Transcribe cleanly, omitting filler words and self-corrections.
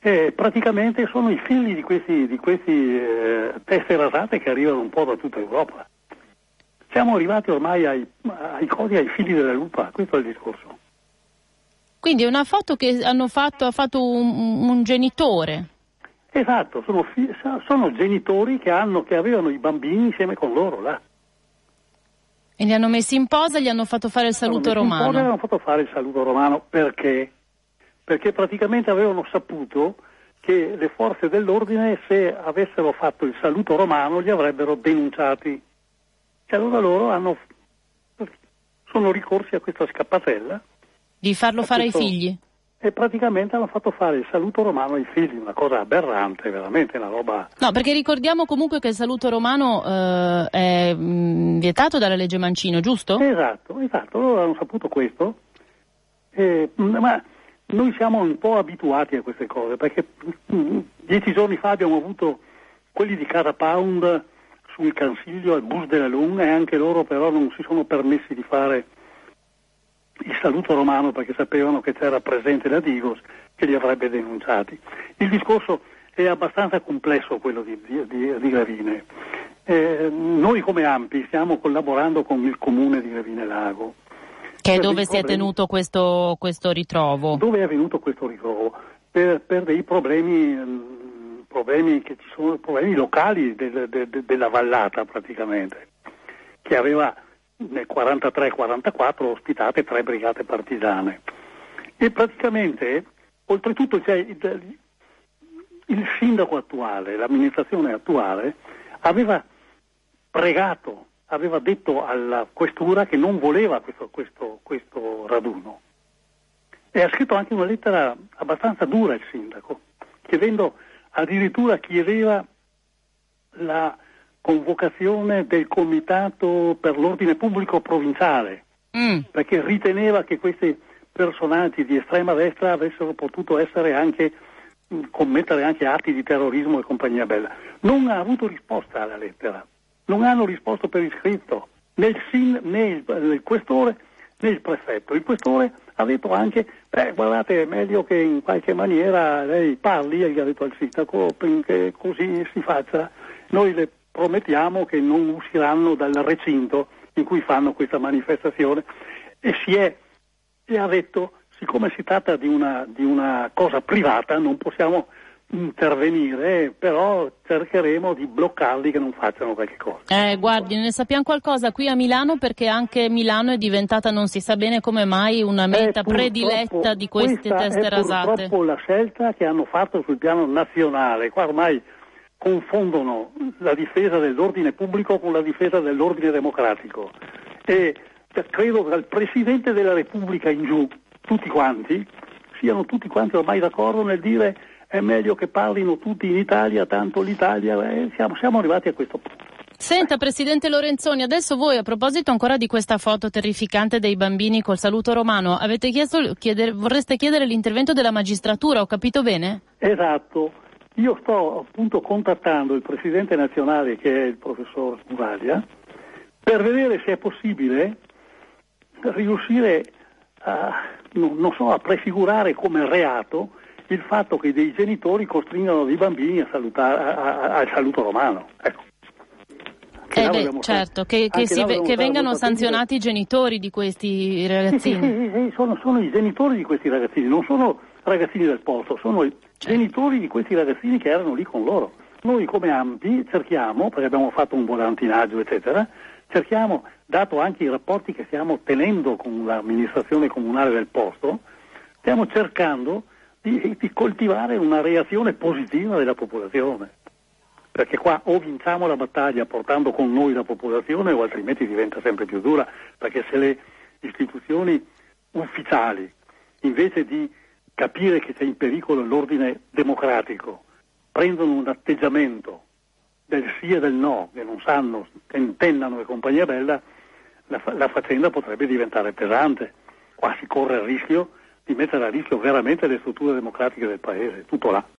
praticamente sono i figli di questi teste rasate che arrivano un po' da tutta Europa. Siamo arrivati ormai ai figli della lupa, questo è il discorso. Quindi è una foto che ha fatto un genitore. Esatto, sono genitori che avevano i bambini insieme con loro là. E li hanno messi in posa e gli hanno fatto fare il saluto romano. Hanno fatto fare il saluto romano perché? Perché praticamente avevano saputo che le forze dell'ordine, se avessero fatto il saluto romano, li avrebbero denunciati. E allora loro sono ricorsi a questa scappatella. Di farlo fare ai figli? E praticamente hanno fatto fare il saluto romano ai figli, una cosa aberrante, veramente una roba... No, perché ricordiamo comunque che il saluto romano è vietato dalla legge Mancino, giusto? Esatto, loro hanno saputo questo, ma noi siamo un po' abituati a queste cose, perché 10 giorni fa abbiamo avuto quelli di Casa Pound sul Consiglio al Bus della Luna, e anche loro però non si sono permessi di fare il saluto romano perché sapevano che c'era presente la Digos che li avrebbe denunciati. Il discorso è abbastanza complesso, quello di Gravine. Noi come ANPI stiamo collaborando con il comune di Gravine Lago. Che è dove si è tenuto questo ritrovo? Dove è avvenuto questo ritrovo? Per dei problemi che ci sono, problemi locali della vallata praticamente, che aveva nel 43-44 ospitate 3 brigate partigiane. E praticamente, oltretutto, il sindaco attuale, l'amministrazione attuale, aveva detto alla questura che non voleva questo raduno. E ha scritto anche una lettera abbastanza dura il sindaco, addirittura chiedeva la convocazione del comitato per l'ordine pubblico provinciale, perché riteneva che questi personaggi di estrema destra avessero potuto essere anche commettere anche atti di terrorismo e compagnia bella. Non ha avuto risposta alla lettera, non hanno risposto per iscritto né il questore né il prefetto. Il questore ha detto anche guardate, è meglio che in qualche maniera lei parli, e gli ha detto al sindaco, perché così si faccia. Noi le promettiamo che non usciranno dal recinto in cui fanno questa manifestazione, e ha detto, siccome si tratta di una cosa privata non possiamo intervenire, però cercheremo di bloccarli che non facciano qualche cosa. Guardi, ne sappiamo qualcosa qui a Milano, perché anche Milano è diventata, non si sa bene come mai, una meta prediletta di queste teste rasate. Purtroppo la scelta che hanno fatto sul piano nazionale. Qua ormai confondono la difesa dell'ordine pubblico con la difesa dell'ordine democratico, e credo che dal Presidente della Repubblica in giù siano tutti quanti ormai d'accordo nel dire è meglio che parlino tutti in Italia, tanto l'Italia, siamo arrivati a questo punto. Senta, Presidente Lorenzoni, adesso voi, a proposito ancora di questa foto terrificante dei bambini col saluto romano, vorreste chiedere l'intervento della magistratura, ho capito bene? Esatto. Io sto appunto contattando il presidente nazionale, che è il professor Muraglia, per vedere se è possibile riuscire a prefigurare come reato il fatto che dei genitori costringano dei bambini a al saluto romano. Ecco. Certo, che vengano sanzionati i genitori di questi ragazzini. Sì, sono i genitori di questi ragazzini, non sono ragazzini del posto, sono i genitori di questi ragazzini che erano lì con loro. Noi come ANPI cerchiamo, perché abbiamo fatto un volantinaggio eccetera, dato anche i rapporti che stiamo tenendo con l'amministrazione comunale del posto, stiamo cercando di coltivare una reazione positiva della popolazione, perché qua o vinciamo la battaglia portando con noi la popolazione, o altrimenti diventa sempre più dura, perché se le istituzioni ufficiali, invece di capire che c'è in pericolo l'ordine democratico, prendono un atteggiamento del sì e del no, che non sanno, che intendano e compagnia bella, la faccenda potrebbe diventare pesante. Qua si corre il rischio di mettere a rischio veramente le strutture democratiche del Paese, tutto là.